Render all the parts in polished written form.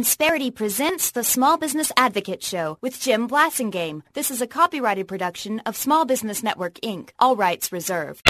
Insperity presents the Small Business Advocate Show with Jim Blasingame. This is a copyrighted production of Small Business Network, Inc. All rights reserved.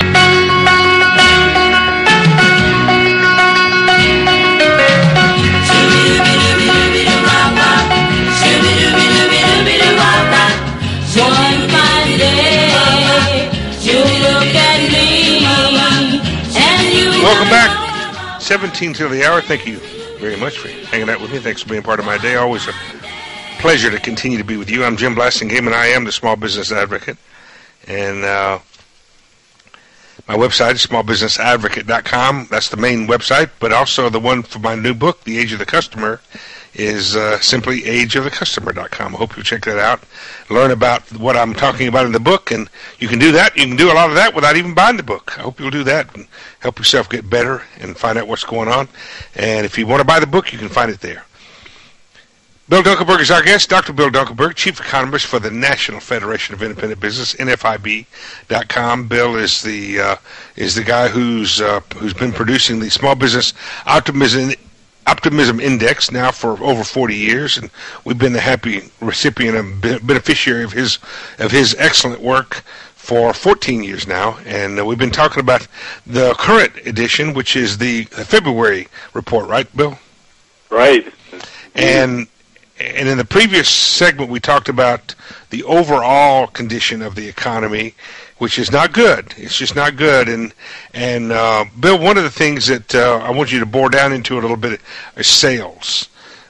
One fine day, you look at me, and you. Welcome back. 17 till the hour. Thank you very much for hanging out with me. Thanks for being part of my day. Always a pleasure to continue to be with you. I'm Jim Blasingame, and I am the Small Business Advocate. And my website is smallbusinessadvocate.com. That's the main website, but also the one for my new book, The Age of the Customer, is simply ageofthecustomer.com. I hope you'll check that out, learn about what I'm talking about in the book, and you can do that. You can do a lot of that without even buying the book. I hope you'll do that and help yourself get better and find out what's going on. And if you want to buy the book, you can find it there. Bill Dunkelberg is our guest. Dr. Bill Dunkelberg, Chief Economist for the National Federation of Independent Business, NFIB.com. Bill is the guy who's been producing the Small Business Optimism Index now for over 40 years, and we've been the happy recipient and beneficiary of his excellent work for 14 years now. And we've been talking about the current edition, which is the February report, right, Bill? Right. And in the previous segment, we talked about the overall condition of the economy, which is not good. It's just not good. And Bill, one of the things that I want you to bore down into a little bit is sales.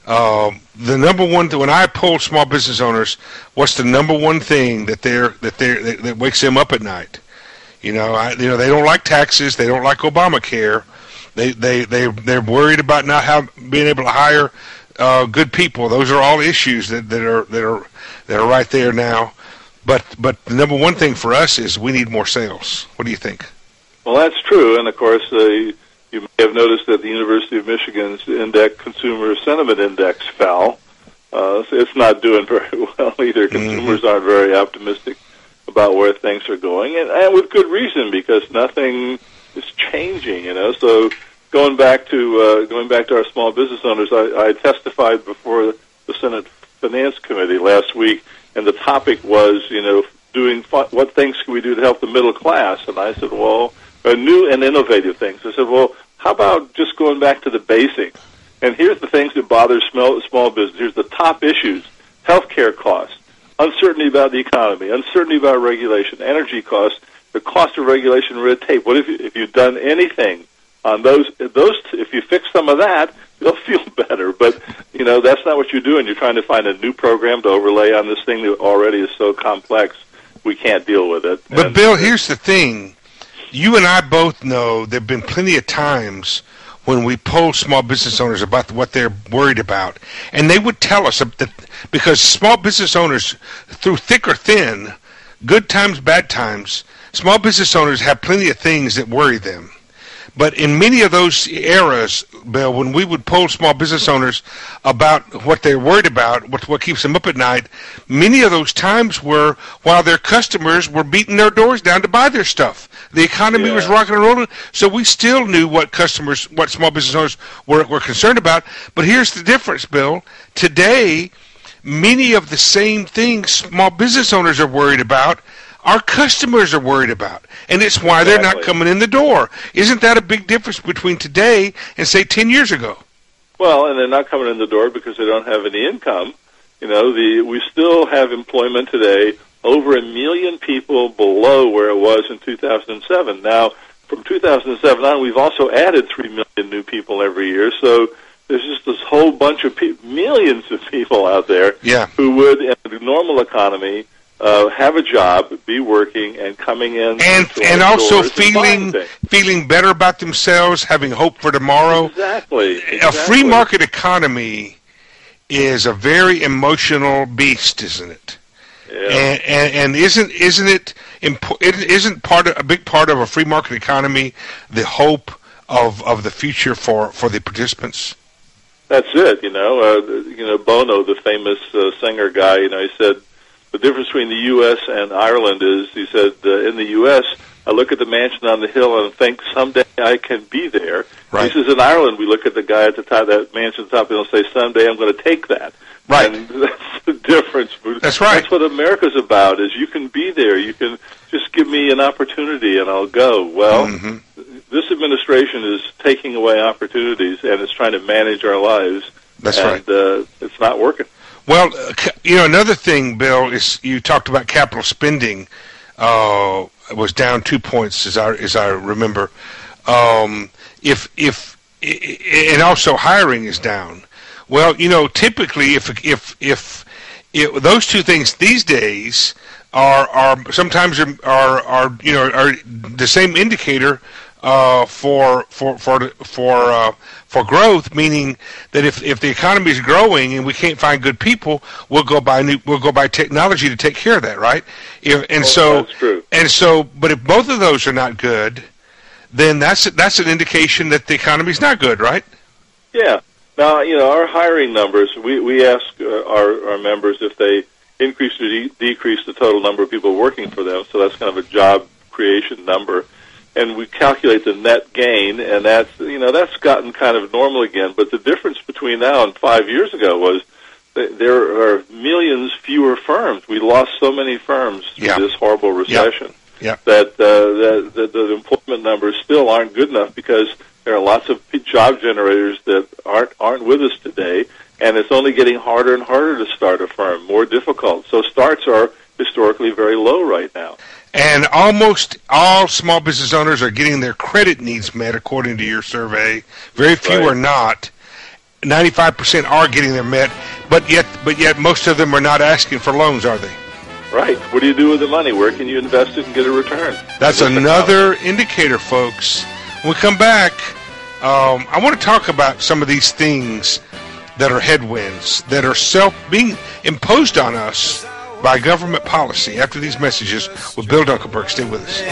The number one when I poll small business owners, what's the number one thing that wakes them up at night? They don't like taxes. They don't like Obamacare. They're worried about not being able to hire good people. Those are all issues that are right there now. But the number one thing for us is we need more sales. What do you think? Well, that's true. And, of course, you may have noticed that the University of Michigan's Consumer Sentiment Index fell. So it's not doing very well either. Consumers aren't very optimistic about where things are going, and with good reason, because nothing is changing, So going back to our small business owners, I testified before the Senate Finance Committee last week, and the topic was, what things can we do to help the middle class? And I said, well, new and innovative things. I said, well, how about just going back to the basics? And here's the things that bother small business. Here's the top issues: healthcare costs, uncertainty about the economy, uncertainty about regulation, energy costs, the cost of regulation, red tape. What if you've done anything on those? If you fix some of that, you'll feel better. But that's not what you're doing. You're trying to find a new program to overlay on this thing that already is so complex we can't deal with it. But Bill, here's the thing: you and I both know there've been plenty of times when we poll small business owners about what they're worried about, and they would tell us that because small business owners, through thick or thin, good times, bad times, small business owners have plenty of things that worry them. But in many of those eras, Bill, when we would poll small business owners about what they're worried about, what keeps them up at night, many of those times were while their customers were beating their doors down to buy their stuff. The economy was rocking and rolling, so we still knew what small business owners were concerned about. But here's the difference, Bill. Today, many of the same things small business owners are worried about, our customers are worried about, and it's why they're not coming in the door. Isn't that a big difference between today and, say, 10 years ago? Well, and they're not coming in the door because they don't have any income. We still have employment today, over 1 million people below where it was in 2007. Now, from 2007 on, we've also added 3 million new people every year, so there's just this whole bunch of millions of people out there who would, in a normal economy, have a job, be working, and coming in, and also feeling better about themselves, having hope for tomorrow. Exactly. A free market economy is a very emotional beast, isn't it? Yeah. And isn't a big part of a free market economy the hope of the future for the participants? That's it. Bono, the famous singer guy, he said, the difference between the U.S. and Ireland is, he said, in the U.S., I look at the mansion on the hill and think someday I can be there. Right. He says in Ireland, we look at the guy at the top of that mansion top and he'll say, someday I'm going to take that. Right. And that's the difference. That's right. That's what America's about, is you can be there. You can just give me an opportunity and I'll go. Well, this administration is taking away opportunities and is trying to manage our lives. That's right. It's not working. Well, another thing, Bill, is you talked about capital spending was down 2 points, as I remember. And also hiring is down. Well, typically if those two things these days are sometimes are the same indicator for growth, meaning that if the economy is growing and we can't find good people, we'll go buy technology to take care of that, right? That's true. And so, but if both of those are not good, then that's an indication that the economy is not good, right? Yeah. Now, our hiring numbers, we ask our members if they increase or decrease the total number of people working for them, so that's kind of a job creation number. And we calculate the net gain, and that's gotten kind of normal again. But the difference between now and 5 years ago was that there are millions fewer firms. We lost so many firms through this horrible recession that the employment numbers still aren't good enough, because there are lots of job generators that aren't with us today, and it's only getting harder and harder to start a firm, more difficult. So starts are historically very low right now. And almost all small business owners are getting their credit needs met, according to your survey. Very few are not. 95% are getting them met, but yet most of them are not asking for loans, are they? Right. What do you do with the money? Where can you invest it and get a return? That's another indicator, folks. When we come back, I want to talk about some of these things that are headwinds, that are being imposed on us by government policy. After these messages with Bill Dunkelberg. Stay with us.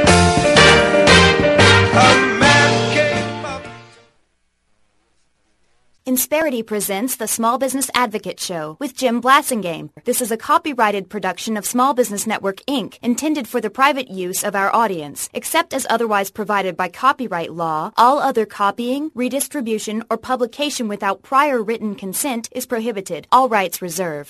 Insperity presents the Small Business Advocate Show with Jim Blasingame. This is a copyrighted production of Small Business Network, Inc., intended for the private use of our audience. Except as otherwise provided by copyright law, all other copying, redistribution, or publication without prior written consent is prohibited. All rights reserved.